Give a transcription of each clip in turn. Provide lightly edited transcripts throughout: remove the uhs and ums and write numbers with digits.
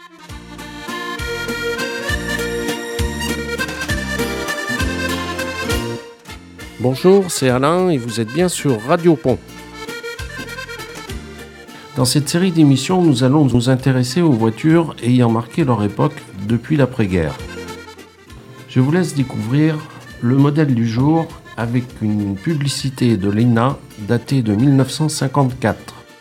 Bonjour, c'est Alain et vous êtes bien sur Radio Pont. Dans cette série d'émissions, nous allons nous intéresser aux voitures ayant marqué leur époque depuis l'après-guerre. Je vous laisse découvrir le modèle du jour avec une publicité de l'ENA datée de 1954.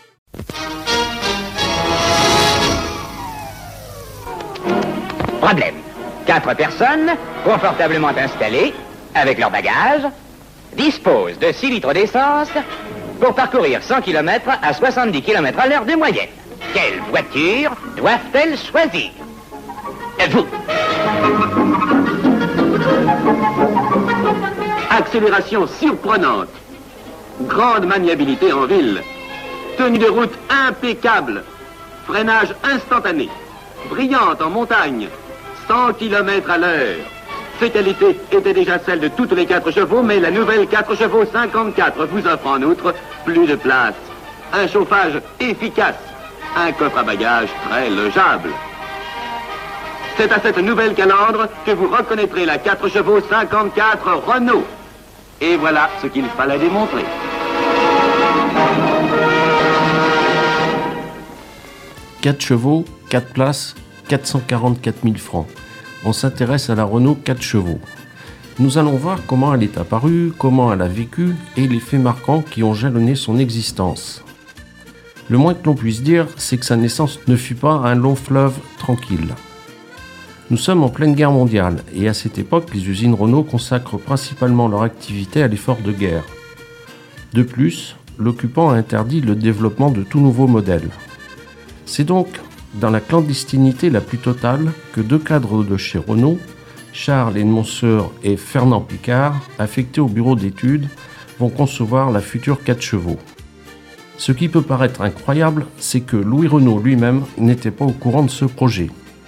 Problème. 4 personnes, confortablement installées, avec leurs bagages, disposent de 6 litres d'essence pour parcourir 100 km à 70 km à l'heure de moyenne. Quelle voiture doivent-elles choisir? Vous. Accélération surprenante, grande maniabilité en ville, tenue de route impeccable, freinage instantané, brillante en montagne, 100 km à l'heure. Ces qualités étaient déjà celles de toutes les 4 chevaux, mais la nouvelle 4 chevaux 54 vous offre en outre plus de place, un chauffage efficace, un coffre à bagages très logeable. C'est à cette nouvelle calandre que vous reconnaîtrez la 4 chevaux 54 Renault. Et voilà ce qu'il fallait démontrer. « 4 chevaux, 4 places, 444 000 francs. On s'intéresse à la Renault 4 chevaux. Nous allons voir comment elle est apparue, comment elle a vécu et les faits marquants qui ont jalonné son existence. Le moins que l'on puisse dire, c'est que sa naissance ne fut pas un long fleuve tranquille. Nous sommes en pleine guerre mondiale et à cette époque, les usines Renault consacrent principalement leur activité à l'effort de guerre. De plus, l'occupant a interdit le développement de tout nouveaux modèles. C'est donc dans la clandestinité la plus totale que 2 cadres de chez Renault, Charles Edmondseur et Fernand Picard, affectés au bureau d'études, vont concevoir la future 4 chevaux. Ce qui peut paraître incroyable, c'est que Louis Renault lui-même n'était pas au courant de ce projet.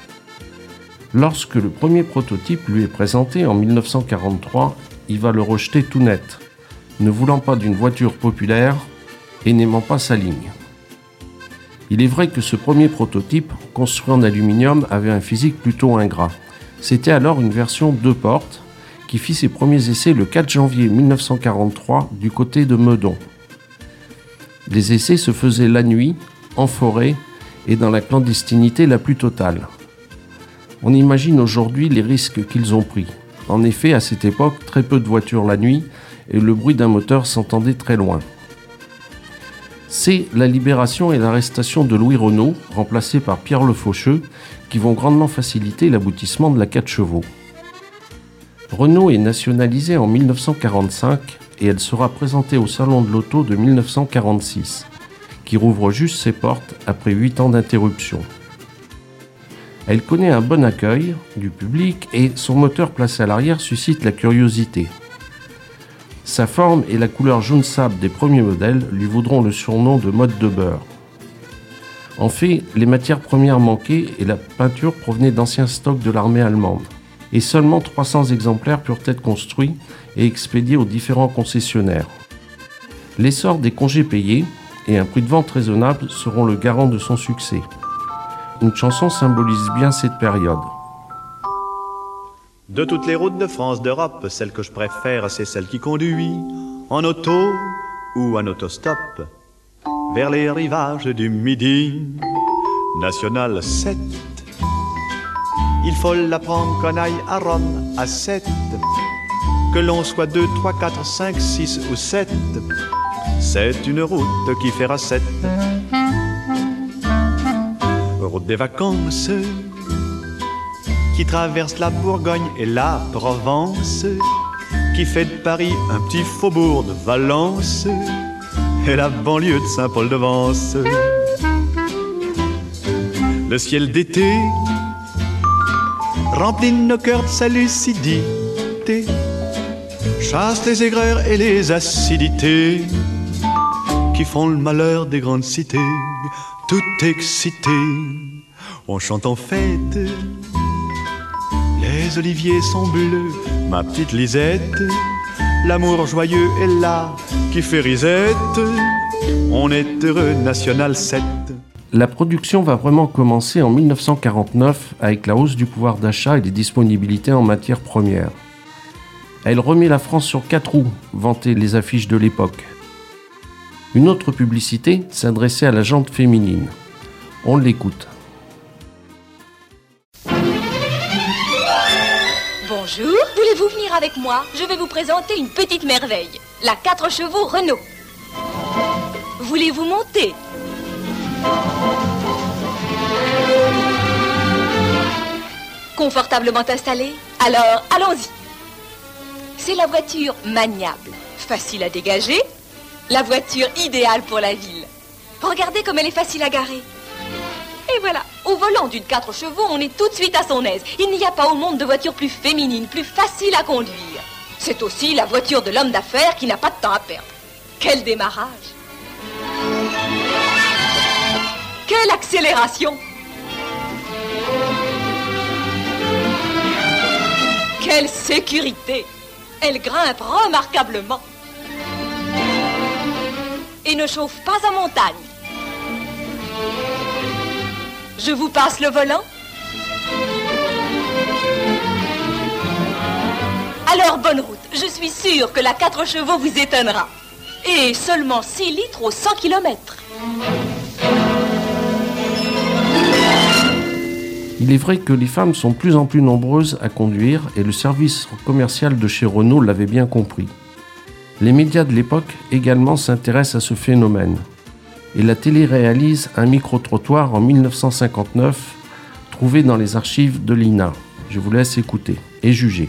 Lorsque le premier prototype lui est présenté en 1943, il va le rejeter tout net, ne voulant pas d'une voiture populaire et n'aimant pas sa ligne. Il est vrai que ce premier prototype, construit en aluminium, avait un physique plutôt ingrat. C'était alors une version 2 portes qui fit ses premiers essais le 4 janvier 1943 du côté de Meudon. Les essais se faisaient la nuit, en forêt et dans la clandestinité la plus totale. On imagine aujourd'hui les risques qu'ils ont pris. En effet, à cette époque, très peu de voitures la nuit et le bruit d'un moteur s'entendait très loin. C'est la libération et l'arrestation de Louis Renault, remplacé par Pierre Le Faucheux, qui vont grandement faciliter l'aboutissement de la 4 chevaux. Renault est nationalisée en 1945 et elle sera présentée au Salon de l'Auto de 1946, qui rouvre juste ses portes après 8 ans d'interruption. Elle connaît un bon accueil du public et son moteur placé à l'arrière suscite la curiosité. Sa forme et la couleur jaune sable des premiers modèles lui vaudront le surnom de mode de beurre. En fait, les matières premières manquaient et la peinture provenait d'anciens stocks de l'armée allemande. Et seulement 300 exemplaires purent être construits et expédiés aux différents concessionnaires. L'essor des congés payés et un prix de vente raisonnable seront le garant de son succès. Une chanson symbolise bien cette période. De toutes les routes de France, d'Europe, celle que je préfère, c'est celle qui conduit en auto ou en autostop vers les rivages du Midi. National 7. Il faut la prendre qu'on aille à Rome à 7. Que l'on soit 2, 3, 4, 5, 6 ou 7. C'est une route qui fera 7. Route des vacances qui traverse la Bourgogne et la Provence, qui fait de Paris un petit faubourg de Valence et la banlieue de Saint-Paul-de-Vence. Le ciel d'été remplit nos cœurs de sa lucidité, chasse les aigreurs et les acidités qui font le malheur des grandes cités. Tout excité, on chante en fête. Les oliviers sont bleus, ma petite Lisette. L'amour joyeux est là, qui fait risette. On est heureux, National 7. La production va vraiment commencer en 1949 avec la hausse du pouvoir d'achat et des disponibilités en matières premières. Elle remet la France sur 4 roues, vantaient les affiches de l'époque. Une autre publicité s'adressait à la jante féminine. On l'écoute. Bonjour, voulez-vous venir avec moi? Je vais vous présenter une petite merveille, la 4 chevaux Renault. Voulez-vous monter? Confortablement installé? Alors, allons-y. C'est la voiture maniable, facile à dégager, la voiture idéale pour la ville. Regardez comme elle est facile à garer. Et voilà, au volant d'une 4 chevaux, on est tout de suite à son aise. Il n'y a pas au monde de voiture plus féminine, plus facile à conduire. C'est aussi la voiture de l'homme d'affaires qui n'a pas de temps à perdre. Quel démarrage! Quelle accélération! Quelle sécurité! Elle grimpe remarquablement et ne chauffe pas en montagne. Je vous passe le volant. Alors bonne route, je suis sûre que la 4 chevaux vous étonnera. Et seulement 6 litres au 100 km. Il est vrai que les femmes sont de plus en plus nombreuses à conduire et le service commercial de chez Renault l'avait bien compris. Les médias de l'époque également s'intéressent à ce phénomène. Et la télé réalise un micro-trottoir en 1959, trouvé dans les archives de l'INA. Je vous laisse écouter et juger.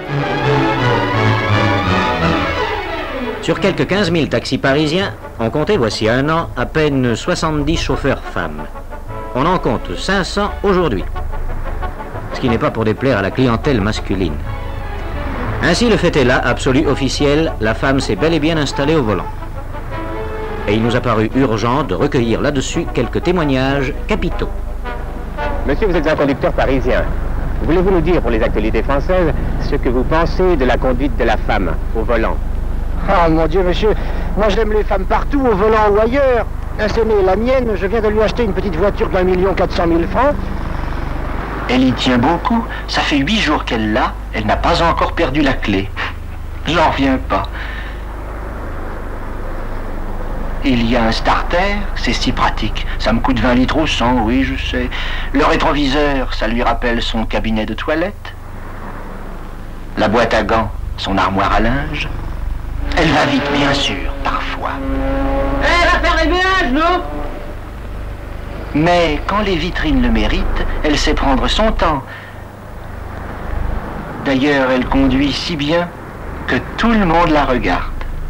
Sur quelques 15 000 taxis parisiens, on comptait voici un an à peine 70 chauffeurs femmes. On en compte 500 aujourd'hui. Ce qui n'est pas pour déplaire à la clientèle masculine. Ainsi, le fait est là, absolu, officiel, la femme s'est bel et bien installée au volant. Et il nous a paru urgent de recueillir là-dessus quelques témoignages capitaux. Monsieur, vous êtes un conducteur parisien. Voulez-vous nous dire, pour les actualités françaises, ce que vous pensez de la conduite de la femme au volant? Ah, mon Dieu, monsieur, moi j'aime les femmes partout, au volant ou ailleurs. Ainsi, la mienne, je viens de lui acheter une petite voiture de 1 400 000 francs. Elle y tient beaucoup. Ça fait 8 jours qu'elle l'a. Elle n'a pas encore perdu la clé. J'en reviens pas. Il y a un starter, c'est si pratique. Ça me coûte 20 litres au 100, oui, je sais. Le rétroviseur, ça lui rappelle son cabinet de toilette. La boîte à gants, son armoire à linge. Elle va vite, bien sûr, parfois. Elle va faire les ménages, non? Mais quand les vitrines le méritent, elle sait prendre son temps. D'ailleurs, elle conduit si bien que tout le monde la regarde.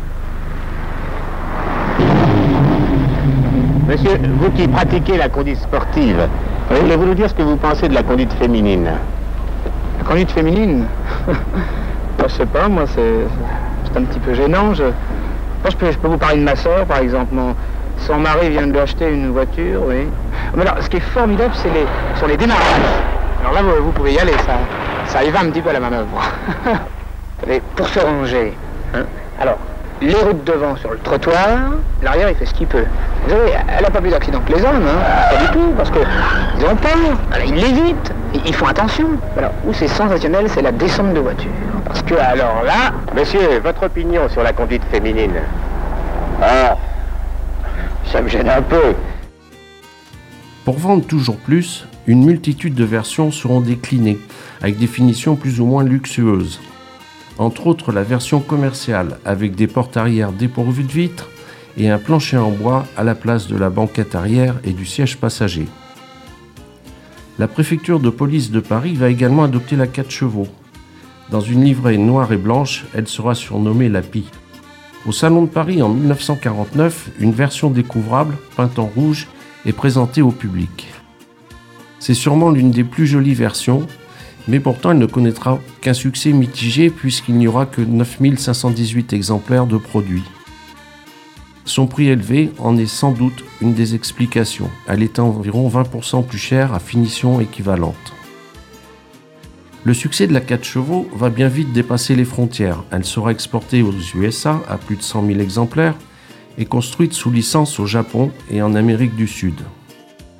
Monsieur, vous qui pratiquez la conduite sportive, voulez-vous nous dire ce que vous pensez de la conduite féminine? La conduite féminine? Je sais pas, moi, c'est un petit peu gênant. Moi, je peux vous parler de ma sœur, par exemple. Son mari vient de lui acheter une voiture, oui. Mais alors, ce qui est formidable, c'est sur les démarrages. Alors là, vous pouvez y aller, ça y va un petit peu à la manœuvre. Et pour se ranger, hein, alors, les routes devant sur le trottoir, l'arrière, il fait ce qu'il peut. Vous savez, elle n'a pas plus d'accident que les hommes, hein, pas du tout, parce qu'ils ont peur, alors, ils l'évitent, ils font attention. Alors, où c'est sensationnel, c'est la descente de voiture. Parce que, alors là... Monsieur, votre opinion sur la conduite féminine? Ah, ça me gêne un peu. Pour vendre toujours plus, une multitude de versions seront déclinées, avec des finitions plus ou moins luxueuses. Entre autres la version commerciale, avec des portes arrière dépourvues de vitres et un plancher en bois à la place de la banquette arrière et du siège passager. La préfecture de police de Paris va également adopter la 4 chevaux. Dans une livrée noire et blanche, elle sera surnommée la Pie. Au Salon de Paris en 1949, une version découvrable, peinte en rouge, est présentée au public. C'est sûrement l'une des plus jolies versions, mais pourtant elle ne connaîtra qu'un succès mitigé puisqu'il n'y aura que 9518 exemplaires de produits. Son prix élevé en est sans doute une des explications. Elle est environ 20% plus chère à finition équivalente. Le succès de la 4 chevaux va bien vite dépasser les frontières. Elle sera exportée aux USA à plus de 100 000 exemplaires et construite sous licence au Japon et en Amérique du Sud.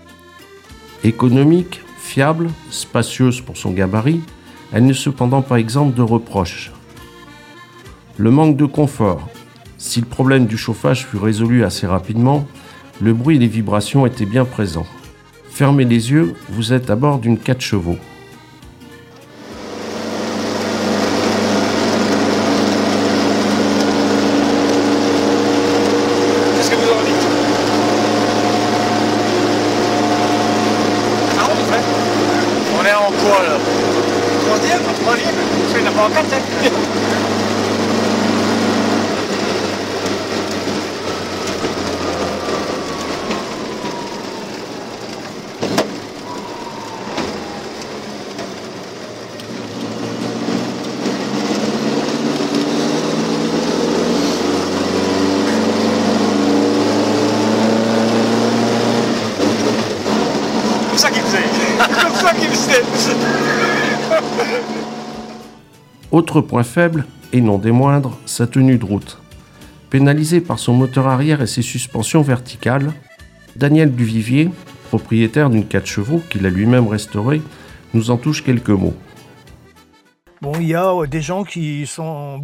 Économique, fiable, spacieuse pour son gabarit, elle n'est cependant pas exempte de reproches. Le manque de confort. Si le problème du chauffage fut résolu assez rapidement, le bruit et les vibrations étaient bien présents. Fermez les yeux, vous êtes à bord d'une 4 chevaux. Qu'est-ce que vous en dites? Ah, on fait. On est en quoi là? Troisième? Je fais pas en 4, hein? Autre point faible, et non des moindres, sa tenue de route. Pénalisé par son moteur arrière et ses suspensions verticales, Daniel Duvivier, propriétaire d'une 4 chevaux qu'il a lui-même restaurée, nous en touche quelques mots. Bon, il y a des gens qui ont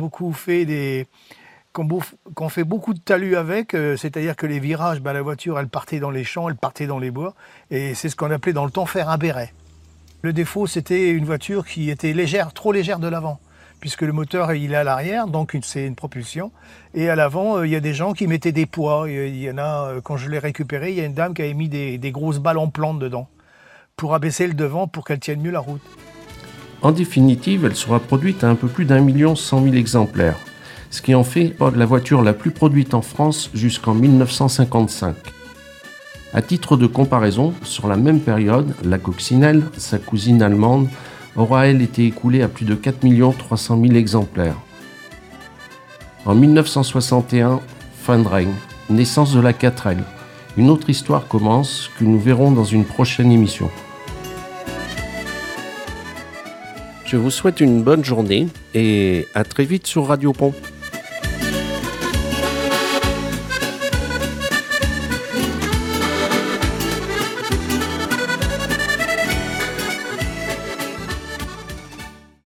fait beaucoup de talus avec, c'est-à-dire que les virages, la voiture, elle partait dans les champs, elle partait dans les bois, et c'est ce qu'on appelait dans le temps faire un béret. Le défaut, c'était une voiture qui était légère, trop légère de l'avant, puisque le moteur, il est à l'arrière, donc c'est une propulsion, et à l'avant, il y a des gens qui mettaient des poids. Il y en a, quand je l'ai récupéré, il y a une dame qui avait mis des grosses balles en plante dedans, pour abaisser le devant, pour qu'elle tienne mieux la route. En définitive, elle sera produite à un peu plus d'1 100 000 exemplaires, ce qui en fait la voiture la plus produite en France jusqu'en 1955. À titre de comparaison, sur la même période, la Coccinelle, sa cousine allemande, aura elle été écoulée à plus de 4 300 000 exemplaires. En 1961, fin de règne, naissance de la 4L. Une autre histoire commence que nous verrons dans une prochaine émission. Je vous souhaite une bonne journée et à très vite sur Radio Pont.